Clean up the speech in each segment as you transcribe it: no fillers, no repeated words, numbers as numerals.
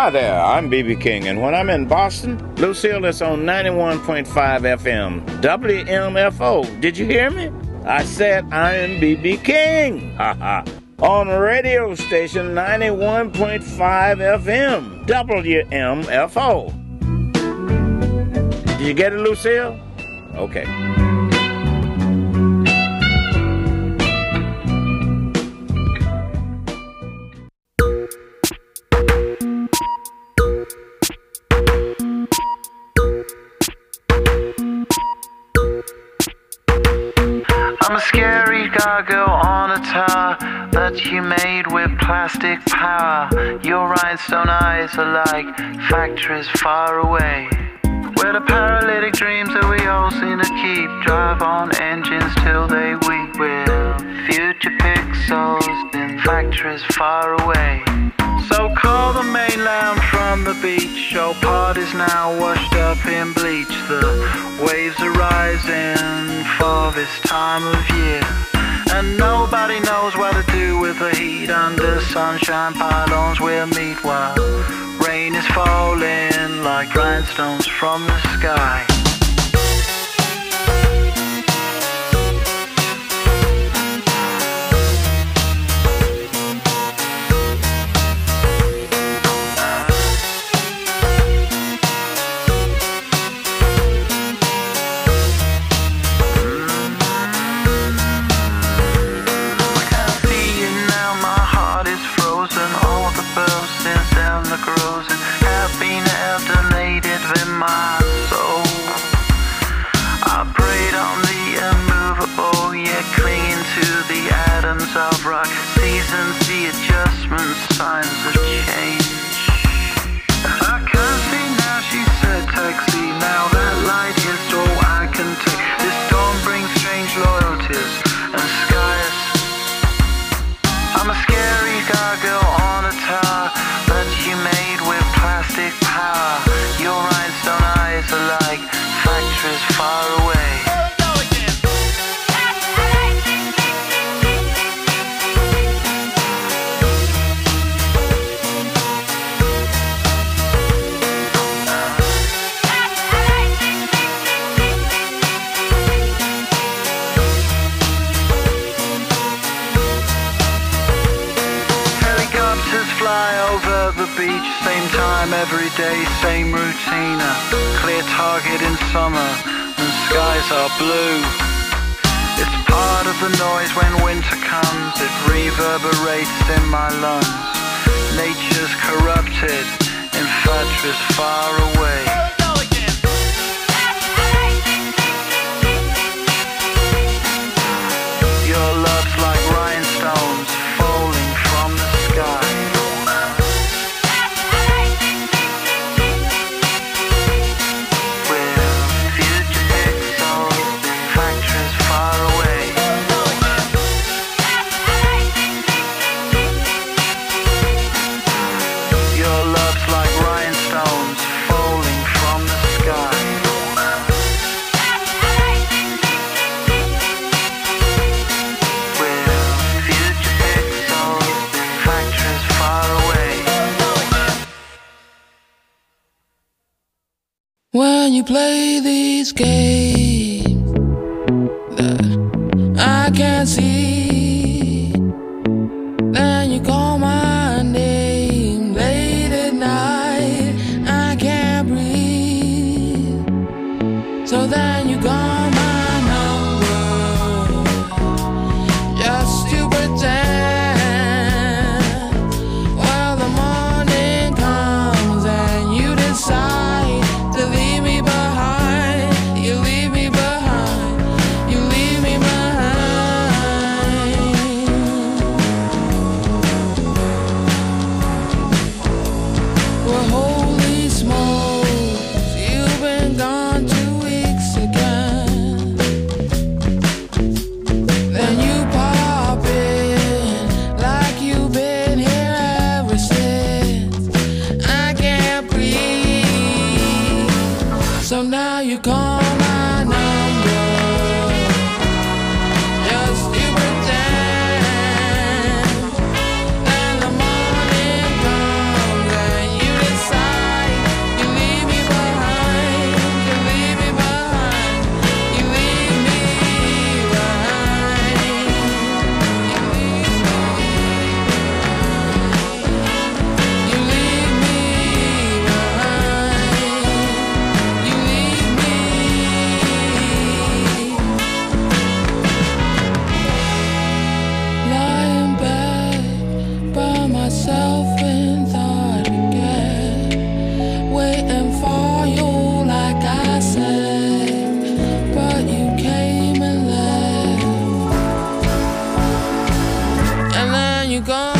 Hi there, I'm B.B. King, and when I'm in Boston, Lucille is on 91.5 FM, WMFO. Did you hear me? I said I am B.B. King. On radio station 91.5 FM, WMFO. Did you get it, Lucille? Okay. I'm a scary gargoyle on a tower that you made with plastic power. Your rhinestone eyes are like factories far away, where the paralytic dreams that we all seem to keep drive on engines till they weep. We're future pixels in factories far away. So call the mainland from the beach. Your party's now washed up in bleach. The waves are rising for this time of year, and nobody knows what to do with the heat. Under sunshine pylons we'll meet while rain is falling like rhinestones from the sky. Of rock, seasons, the adjustments, signs of change. I can see now, she said, taxi. Now that light is all I can take. This storm brings strange loyalties and skies. I'm a scary gargoyle on a tower that you made with plastic power. Your rhinestone eyes are like factories far away. Fly over the beach, same time every day, same routine. A clear target in summer and skies are blue. It's part of the noise when winter comes. It reverberates in my lungs. Nature's corrupted in factories far away. Your love's like rhinestones falling from the sky. When you play these games that I can't see, then you call my name late at night, I can't breathe. So then you call my number just to pretend. Well, the morning comes and you decide to leave me behind. You leave me behind. You leave me behind. myself in thought again, waiting for you like I said, but you came and left, and then you gone.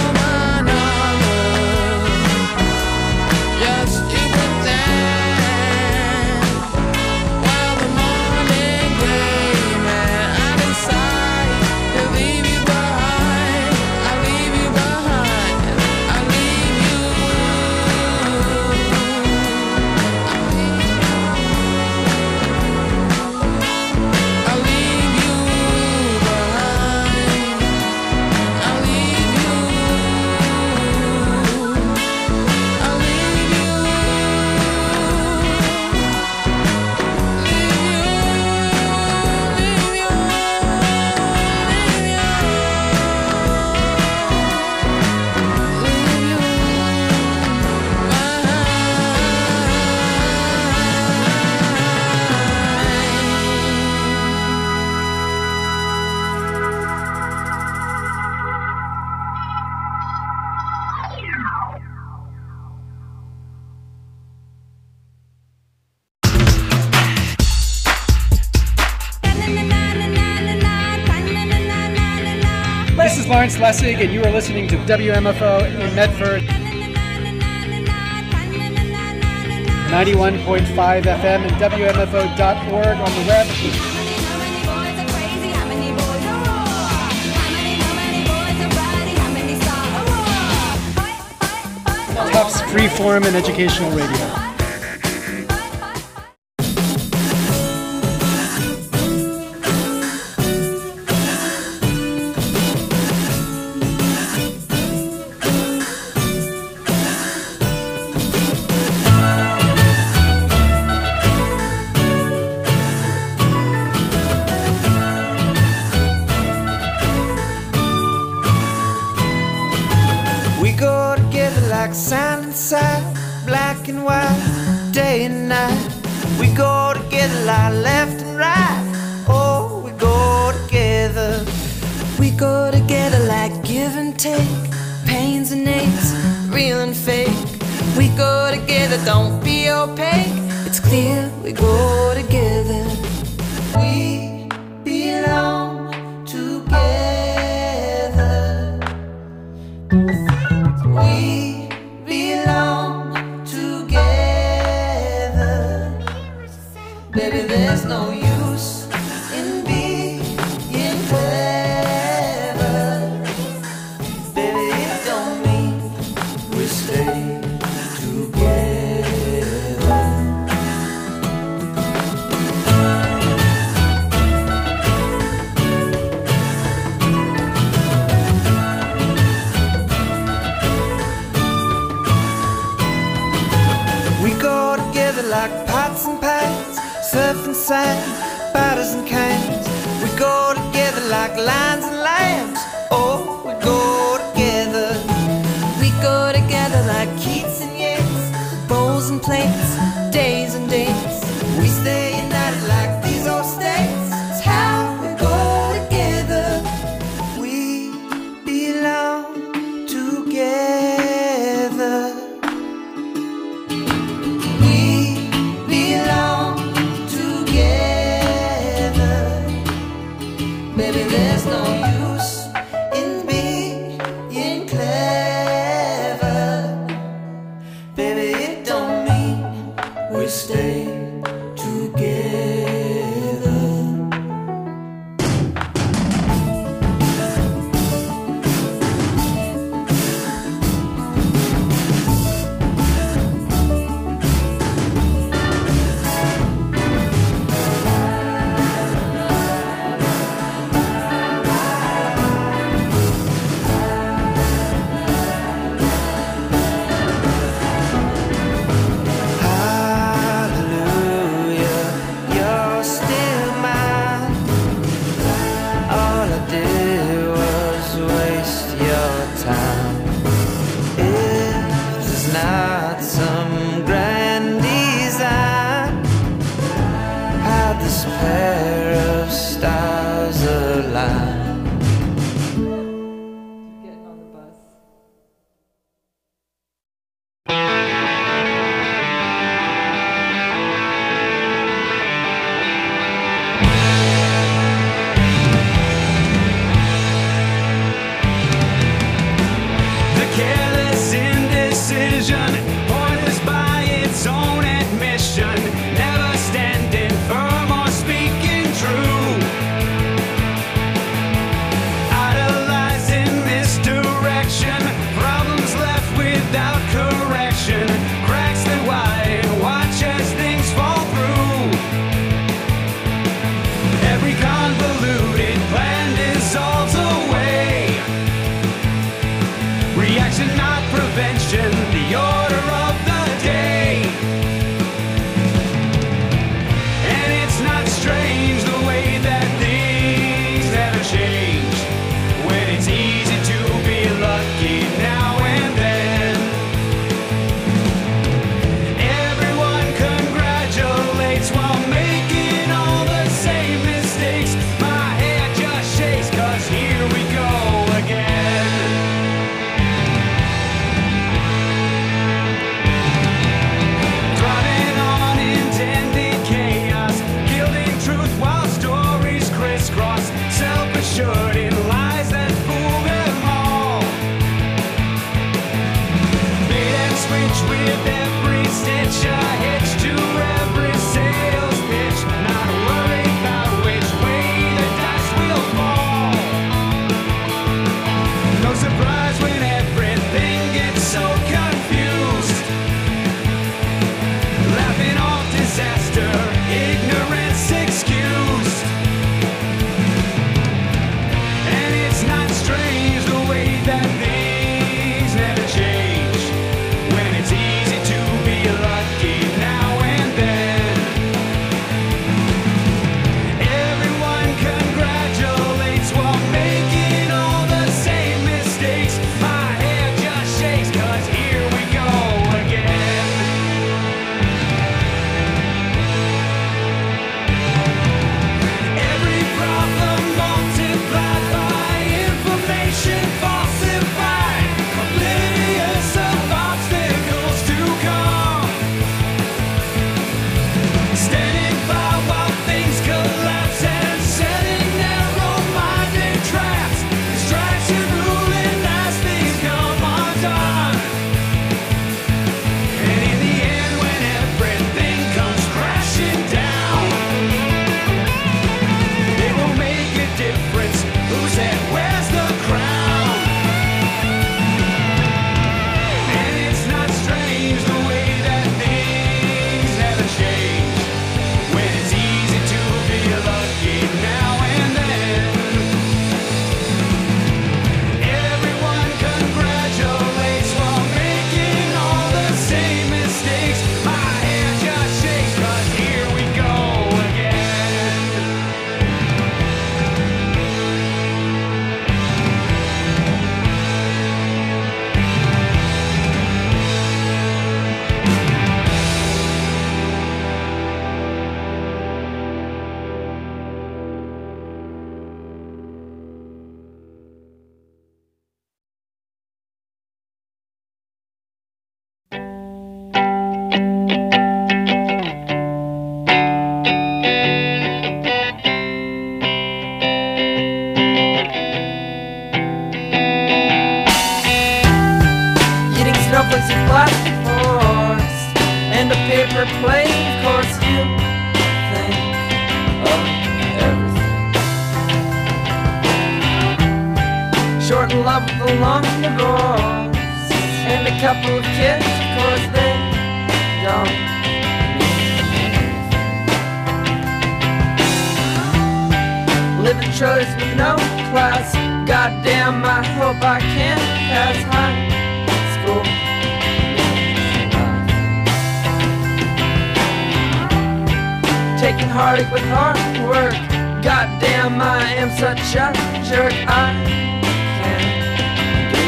This is Lawrence Lessig, and you are listening to WMFO in Medford. 91.5 FM and WMFO.org on the web. Tufts Freeform and Educational Radio. Sand and side, black and white, day and night. We go together like left and right. Oh, we go together. We go together like give and take, pains and aches, real and fake. We go together, don't be opaque. It's clear we go together. We belong together. We baby, there's no use in being clever. Baby, it don't mean we stay together. We go together like pots and pans, surf and sand, batters and cans. We go together like lions and lambs. Oh, we go together. We go together like Keats and Yeats, bowls and plates, days and dates. We stay united like these old states. It's how we go together. We belong together. We belong together. Baby, there's no use in being clever. Baby, it don't mean vision, pointless by its own admission, never standing firm or speaking true. Idolizing misdirection, problems left without correction, cracks that widen, watch as things fall through. Every convoluted plan dissolves away. Reaction, not prevention, the order of the day. And it's not strange the way that things never change, when it's easy to be lucky now and then. Everyone congratulates while making all the same mistakes. My head just shakes, 'cause here we go again. Driving on intended chaos, gilding truth while stories crisscross, self-assured in lies that fool them all. Bait and switch with every stitch, a hitch to every sales pitch, not worried about which way the dice will fall. No surprise when everything gets so confused, laughing off disaster, ignorance excused. And it's not strange the way that things never change, when it's easy to be lucky now and then. Everyone congratulates while making all the same mistakes. My head just shakes, 'cause here we go again. Every problem multiplied by information falsified, oblivious of obstacles to come. Standing by while things collapse and setting narrow-minded traps, distraction ruling as things come undone. And in the end, when everything comes crashing down, it won't make a difference whose head wears the crown. And it's not strange the way that things never change, when it's easy to be lucky now and then. Everyone congratulates while making all the same mistakes. My head just shakes, 'cause here we go again. Eating snowflakes with plastic forks and a paper plate. Of course, you think of everything. Short in love with a long divorce and a couple of kids. Of course, they don't mean anything. Living trailers with no class. Goddamn, I hope I can pass high school. Taking heartache with hard work. Goddamn, I am such a jerk. I can't do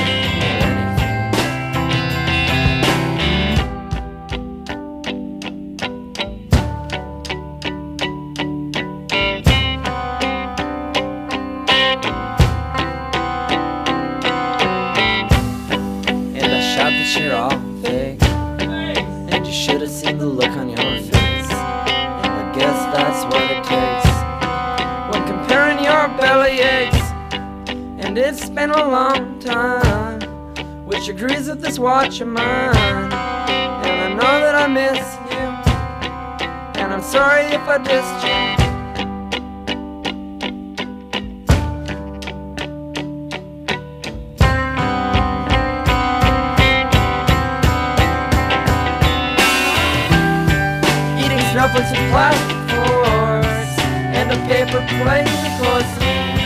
anything. And I shout that you're all fake, and you should have seen the look on your face. And I guess that's what it takes when comparing your belly aches. And it's been a long time which agrees with this watch of mine. And I know that I miss you, and I'm sorry if I dissed you. Snowflakes with plastic forks and a paper plate, of course.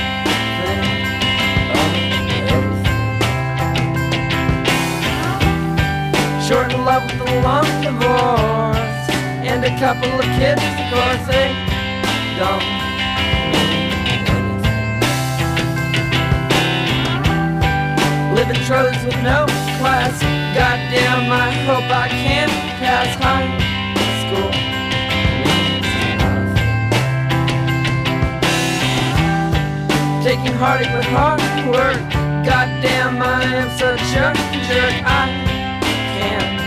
Short in love with a long divorce and a couple of kids, of course. They don't live in trailers with no class. Goddamn, I hope I can pass high school. Taking heartache with hard work. Goddamn, I am such a jerk. I can't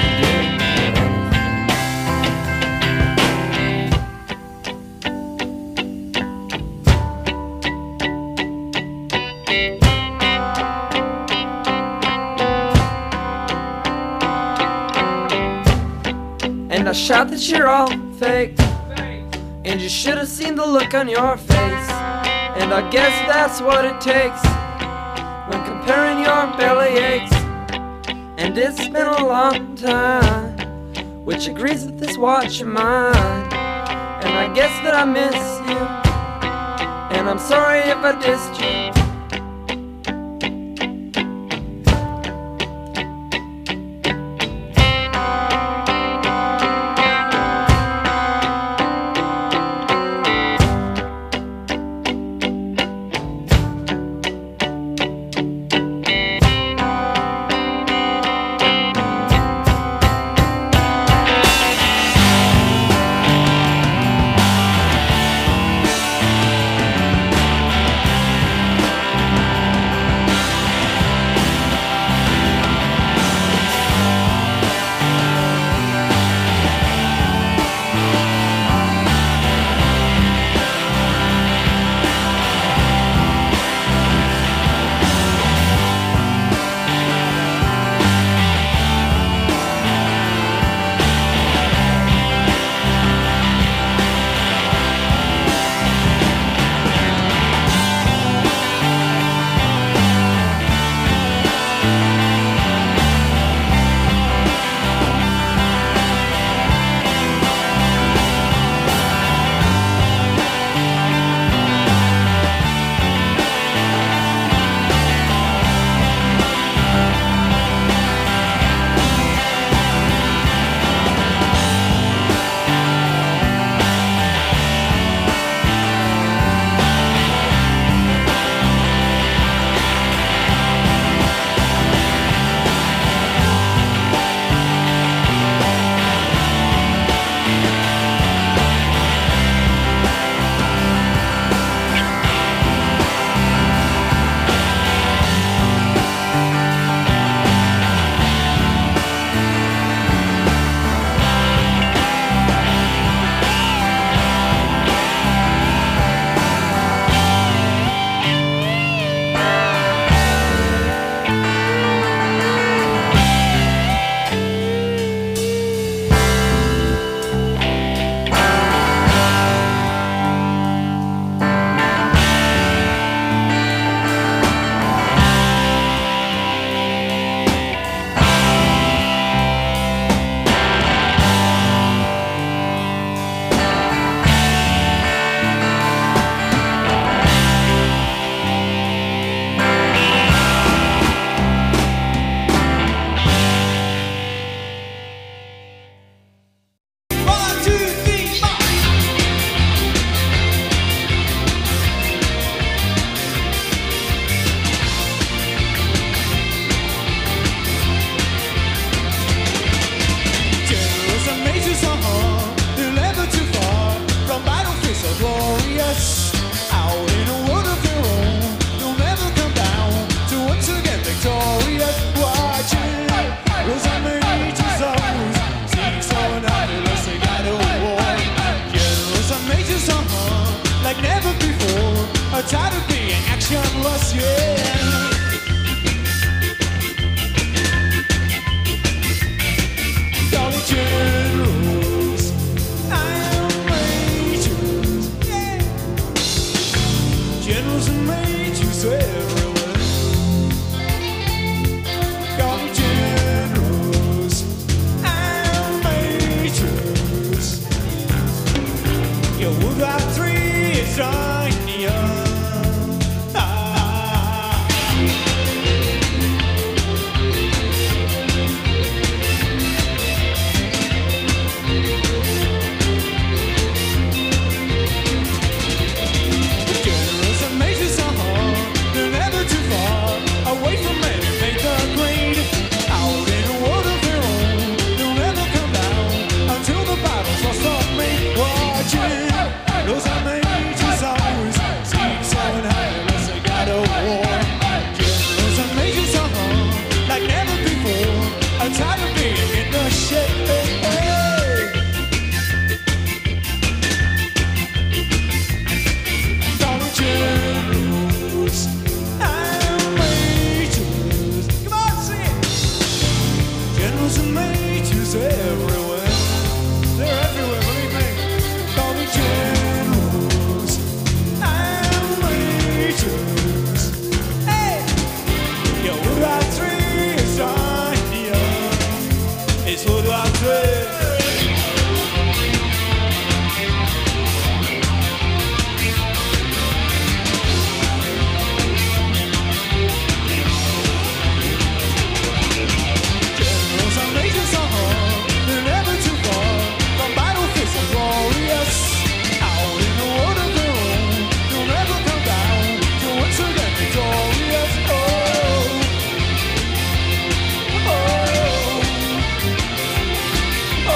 do. And I shout that you're all fake, and you should have seen the look on your face. And I guess that's what it takes when comparing your belly aches. And it's been a long time, which agrees with this watch of mine. And I guess that I miss you, and I'm sorry if I dissed you. Tired of being actionless, yeah. tired of being in the shade. Dollar generals and majors. Come on, sing it. Generals and majors everywhere. They're everywhere, believe me. Dollar generals and majors. Hey! Yo, what I three is on here. It's what I three. Generals and majors are hard. They're never too far from battlefields and glorious. Out in the world of their own, they'll never come down to once again victorious. Oh, oh, oh,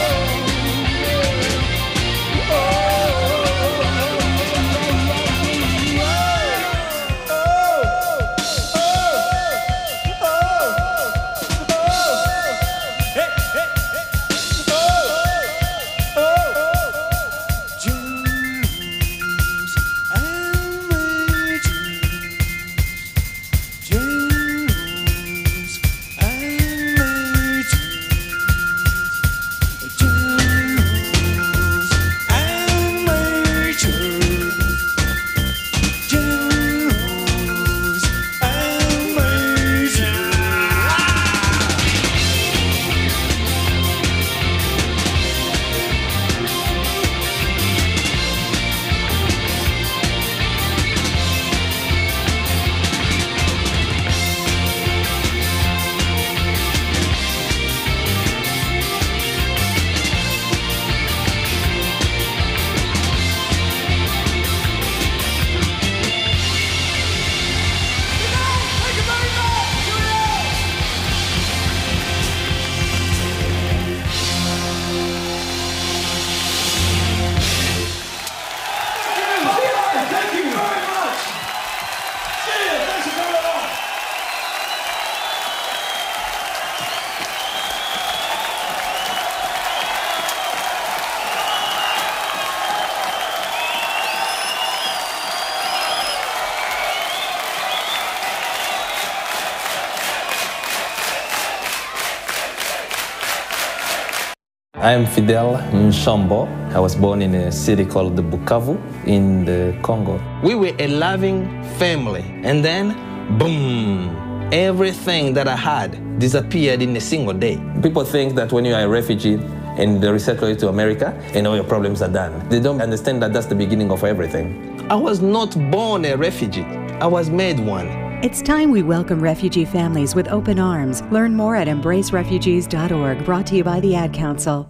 I'm Fidel Nshombo. I was born in a city called Bukavu in the Congo. We were a loving family, and then, boom, everything that I had disappeared in a single day. People think that when you are a refugee and they resettle you to America, and all your problems are done. They don't understand that that's the beginning of everything. I was not born a refugee. I was made one. It's time we welcome refugee families with open arms. Learn more at embracerefugees.org, brought to you by the Ad Council.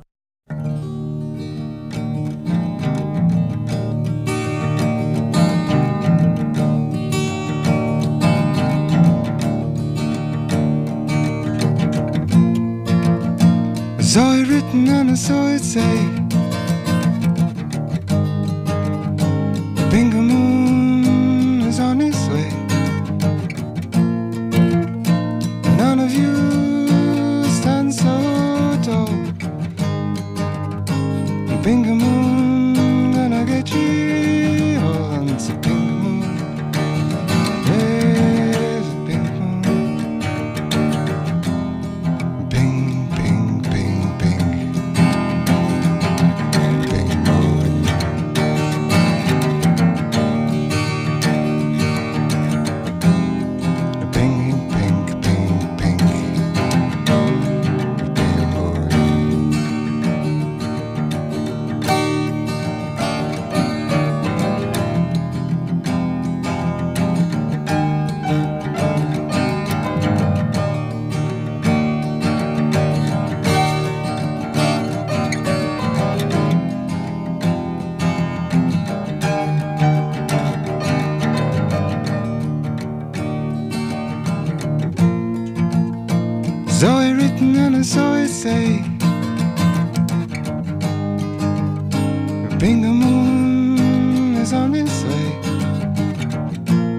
I saw it written and I saw it say, Bingo Moon is on its way. None of you stand so tall. Bingo Moon gonna get you all on the Bingo Moon. There's a Bingo Moon. Bing, bing, bing, bing. Bingo Moon. Bing, bing, bing, bing. Bingo Moon. Saw it written and I saw it say, Bingo Moon is on its way.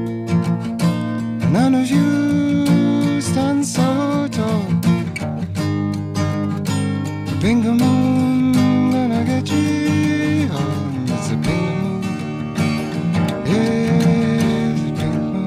None of you stand so tall. pink moon, gonna get you on the pink moon. Yes, pink moon.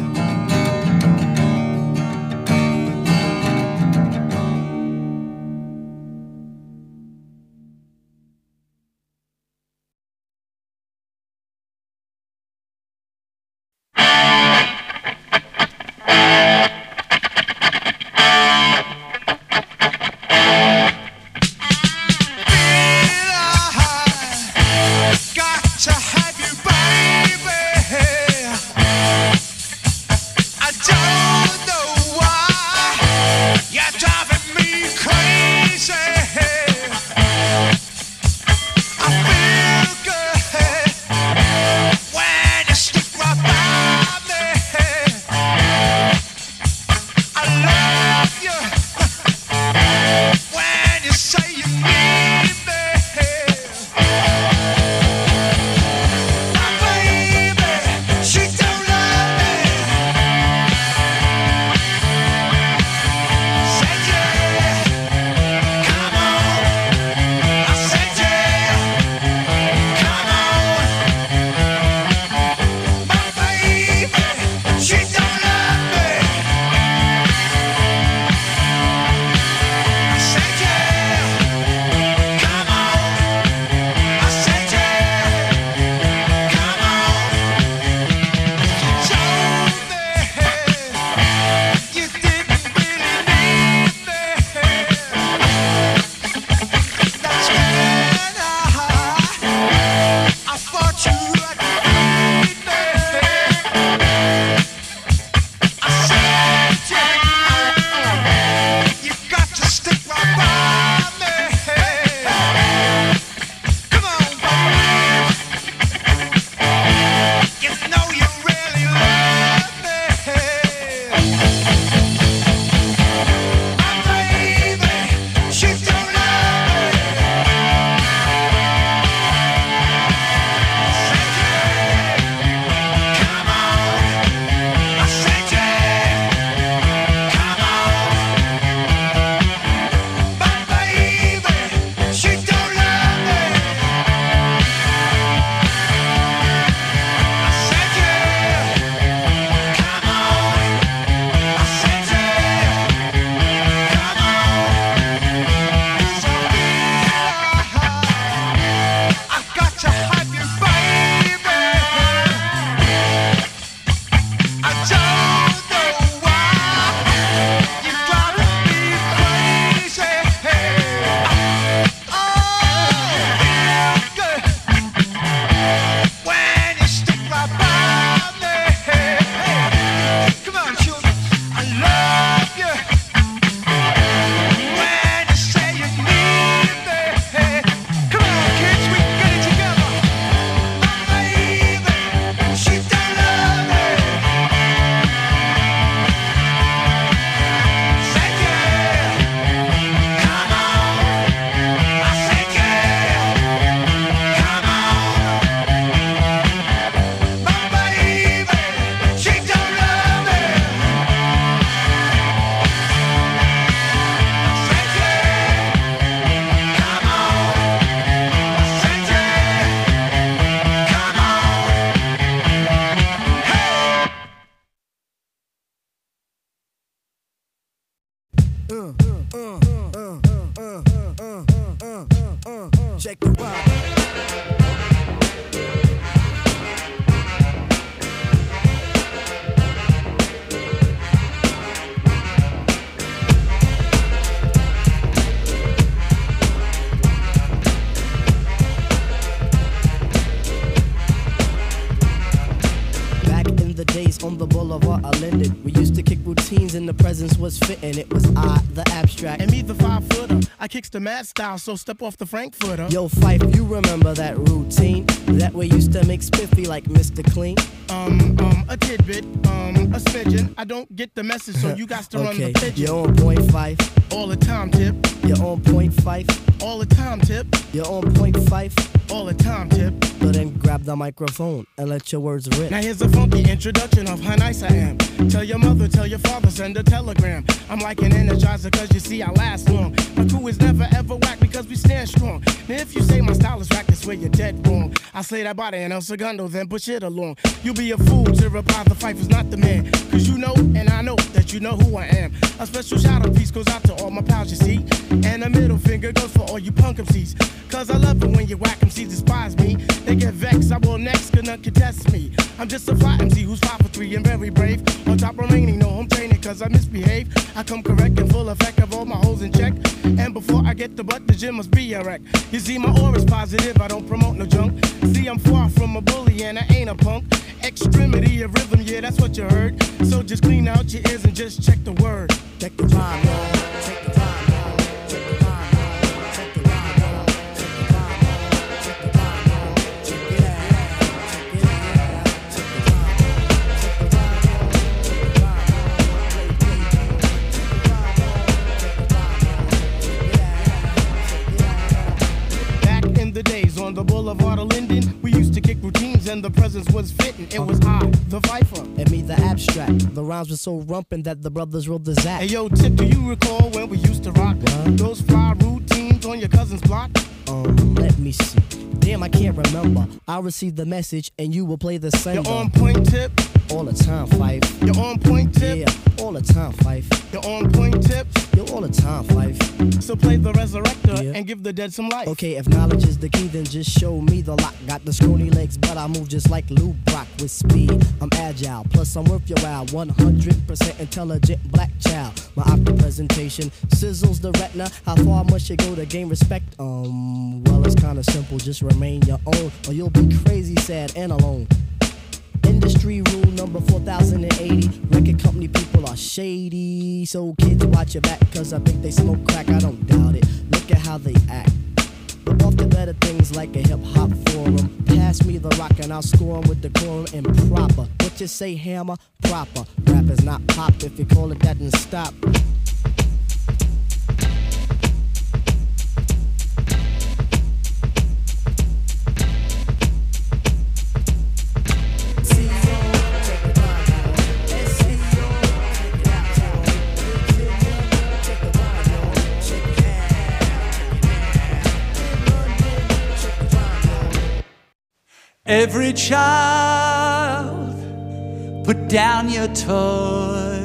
Check the rock. On the boulevard, I lended. We used to kick routines and the presence was fitting. It was I, the abstract. And me, the 5-footer. I kicks the mad style, so step off the Frankfurter. Yo, Fife, you remember that routine? That way used to make spiffy like Mr. Clean? A tidbit, a smidgen. I don't get the message, so you got to run the pigeon. You're on point, Fife. All the time, Tip. You're on point, Fife. All the time, Tip. You're on point, Fife. All the time, Tip. But then grab the microphone and let your words rip. Now here's a funky introduction of how nice I am. Tell your mother, tell your father, send a telegram. I'm like an energizer, cause you see I last long. My crew is never ever whack because we stand strong. Now if you say my style is whack, that's where you're dead wrong. I slay that body and El Segundo, then push it along. You'll be a fool to reply the fight was not the man. Cause you know, and I know that you know who I am. A special shout out piece goes out to all my pals, you see. And a middle finger goes for all you punk MCs. Cause I love it when you whack MCs despise me. They get vexed, I will next, cause none can test me. I'm just a fly MC who's 5 for 3 and very brave. On top remaining, no home training cause I misbehave. I come correct and full effect of all my holes in check. And before I get the butt, the gym must be a wreck. You see, my aura's positive, I don't promote no junk. See, I'm far from a bully and I ain't a punk. Extremity of rhythm, yeah, that's what you heard. So just clean out your ears and just check the word. Check the rhyme, y'all. Check the rhyme, y'all. Check the rhyme, y'all. Check the rhyme, y'all. Check the rhyme, y'all. Check the rhyme, y'all. Check it out. Check it out. Check the rhyme, y'all. Check the rhyme, y'all. Check the rhyme, y'all. Back in the days on the boulevard of Linden, we used to kick routines and the presence was fitting. It was I, the Viper. And me, the abstract. The rhymes were so rumpin' that the brothers rolled the zap. Hey yo, Tip, do you recall when we used to rock those fly routines on your cousin's block? Let me see. Damn, I can't remember. I received the message and you will play the sender. You're on point, Tip. All the time, Fife. You're on point, Tip. Yeah, all the time, Fife. You're on point, Tip. You're all the time, Fife. So play the resurrector and give the dead some life. Okay, if knowledge is the key, then just show me the lock. Got the scrawny legs, but I move just like Lou Brock with speed. I'm agile, plus I'm worth your while. 100% intelligent black child. My optic presentation sizzles the retina. How far must you go to gain respect? Well, it's kinda simple. Just remain your own, or you'll be crazy, sad, and alone. Industry rule number 4080. Record company people are shady. So kids, watch your back, cause I think they smoke crack. I don't doubt it. Look at how they act. But off to better things like a hip-hop forum. Pass me the rock and I'll score 'em with decorum and proper. What you say, hammer? Proper. Rap is not pop. If you call it that, then stop. Every child, put down your toys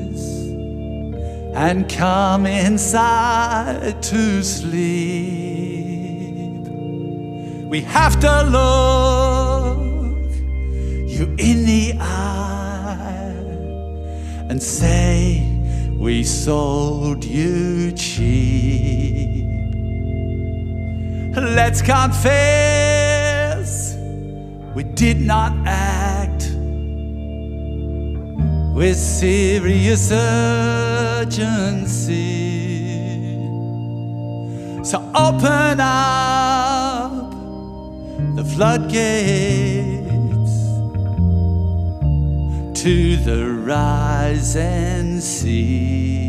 and come inside to sleep. We have to look you in the eye and say we sold you cheap. Let's confess, we did not act with serious urgency. So open up the floodgates to the rising sea.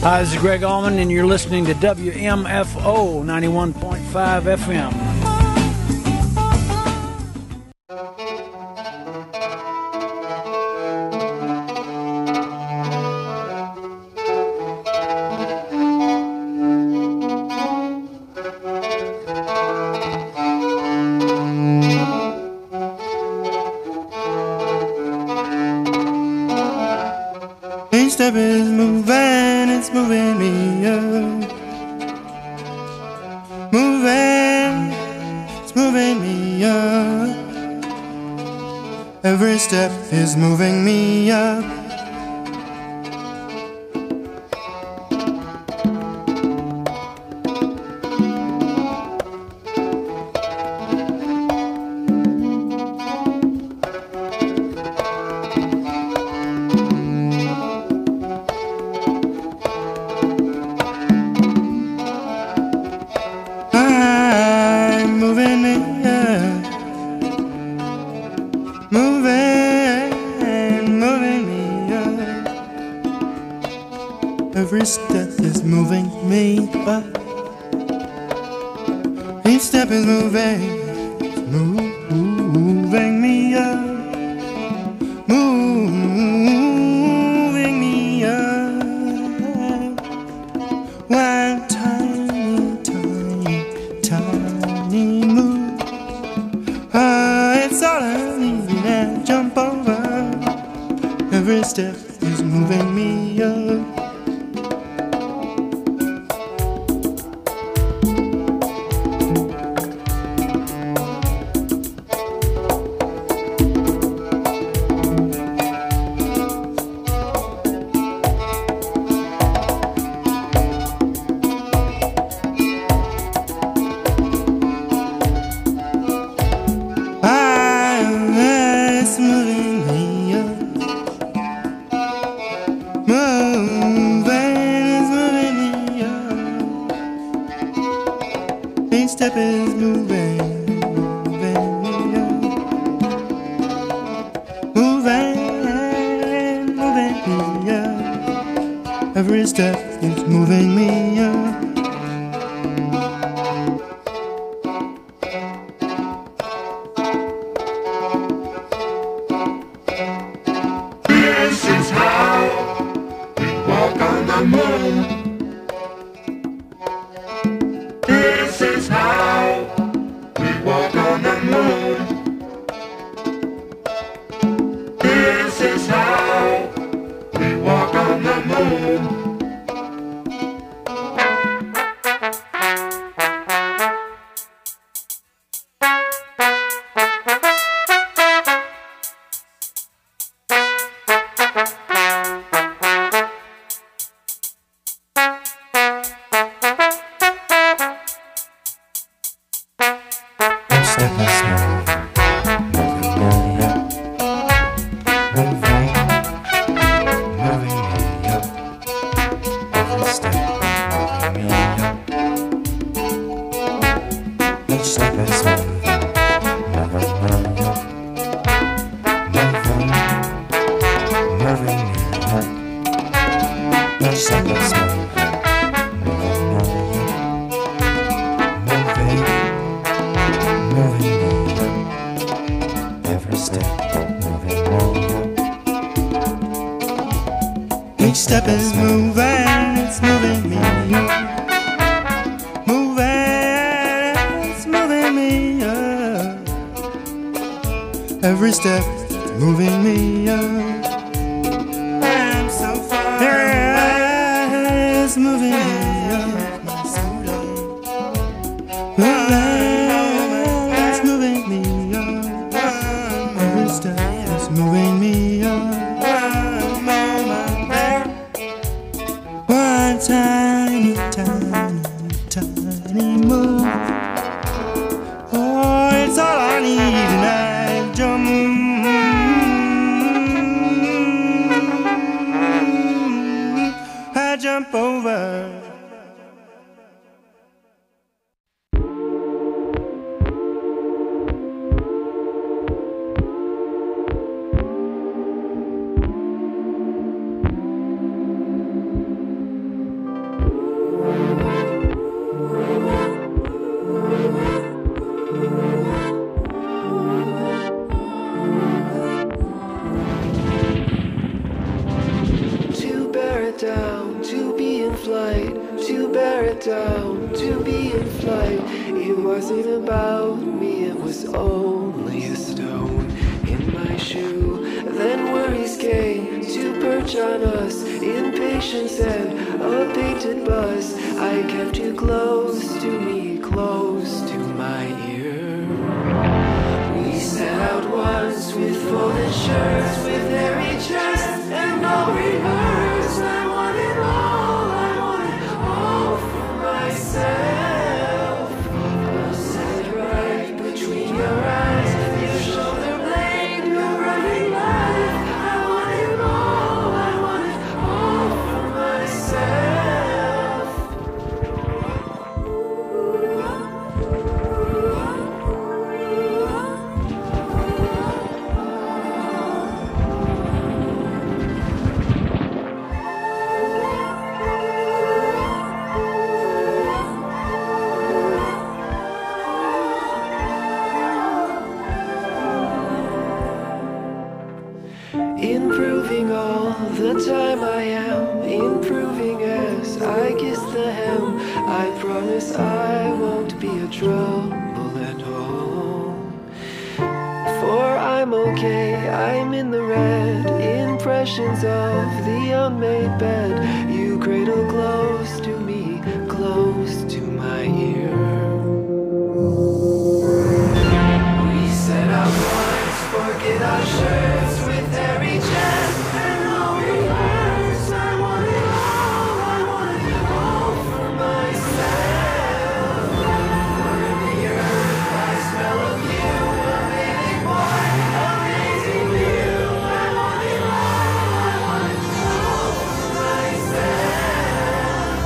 Hi, this is Greg Allman, and you're listening to WMFO 91.5 FM. Each step is moving, it's moving me up. Moving, it's moving me up. Every step is moving me up. I'm moving me up. Moving me up. Every step is moving me up. Each step is moving me up. Moving me up. One tiny move. It's all I need to jump over. Every step is moving me up. It's moving me up. It's moving me up. Each step is moving me up. Moving me up. Every step is moving me up. This is how we walk on the moon. This is how we walk on the moon. This is how we walk on the moon. Each step is moving, it's moving me up. Moving, it's moving me up. Every step is moving me up. I'm so far away. It's moving me up. It's moving me up. Every step is moving me up. One tiny move. Oh, it's all I need, and I jump over. to be in flight. It wasn't about me, it was only a stone in my shoe. Then worries came to perch on us, impatience and a painted bus. I kept you close to me, close to my ear. We set out once with folded shirts, with hairy chests and no rehearse. I wanted all for myself. I'll set right between your eyes, your shoulder blade, your running life. I wanted all for myself. Improving all the time I am, improving as I kiss the hem. I promise I won't be a trouble at all. For I'm okay, I'm in the red. Impressions of the unmade bed. You cradle close to me, close to my ear. We set out once, forget our shirts with hairy chests and no reverse. I wanted all for myself. Burn the earth, I smell of you, amazing boy, amazing view. I wanted all for myself.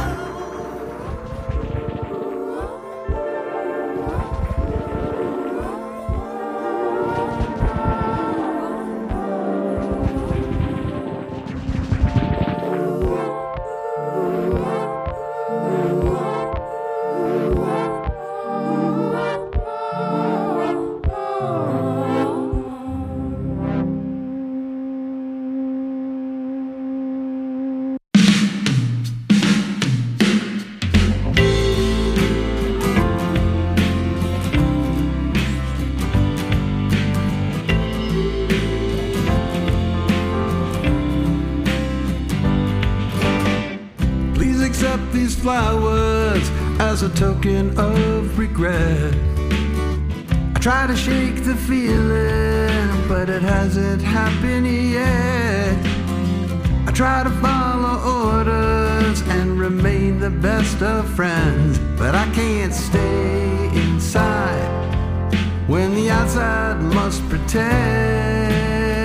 Please accept these flowers as a token of regret. I try to shake the feeling, but it hasn't happened yet. I try to follow orders and remain the best of friends, but I can't stay inside when the outside must pretend.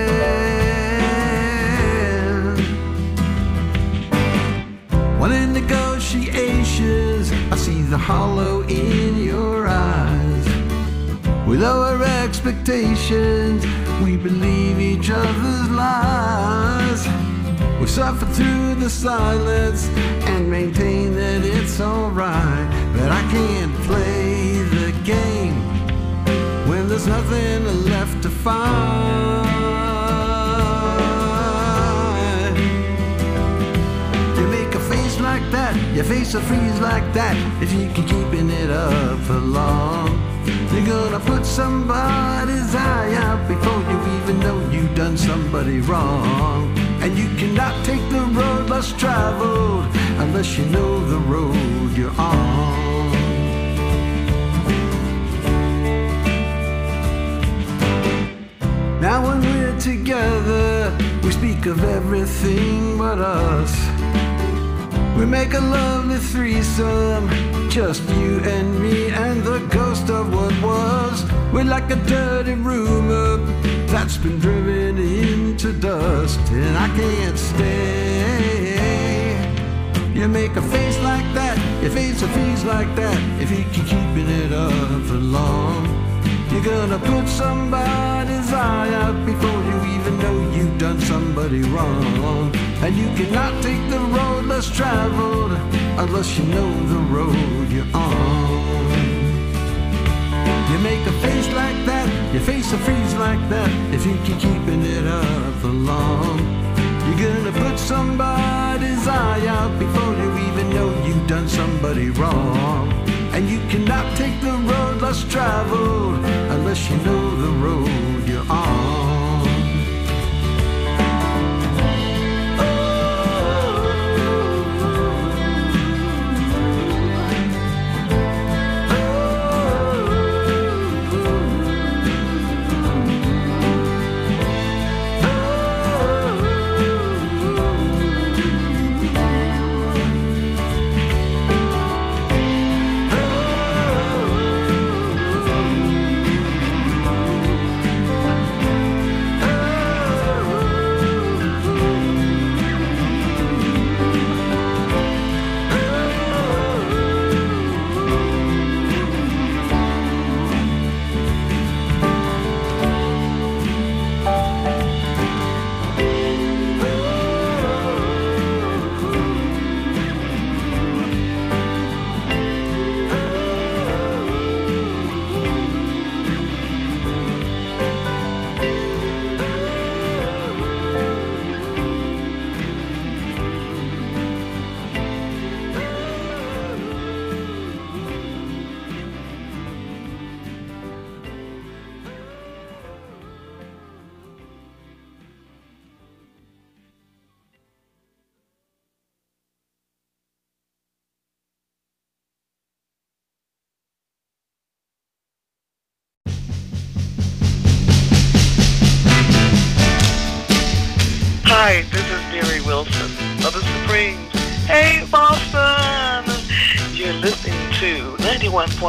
When in negotiations, I see the hollow in your eyes. We lower expectations, we believe each other's lies. We suffer through the silence and maintain that it's alright. But I can't play the game when there's nothing left to find. You make a face like that, your face will freeze like that if you keep keeping it up for long. You're gonna put somebody's eye out before you even know you've done somebody wrong. And you cannot take the road less traveled unless you know the road you're on. Now when we're together, we speak of everything but us. We make a lovely threesome, just you and me and the ghost of what was. We're like a dirty rumor that's been driven into dust, and I can't stay. You make a face like that, your face will freeze like that if you keep keeping it up for long. You're gonna put somebody's eye out before you even know you've done somebody wrong. And you cannot take the road less traveled unless you know the road you're on. You make a face like that, your face will freeze like that if you keep keeping it up for long. You're gonna put somebody's eye out before you even even know you've done somebody wrong. And you cannot take the road less traveled unless you know the road you're on. Hi, this is Mary Wilson of the Supremes. Hey, Boston! You're listening to 91.5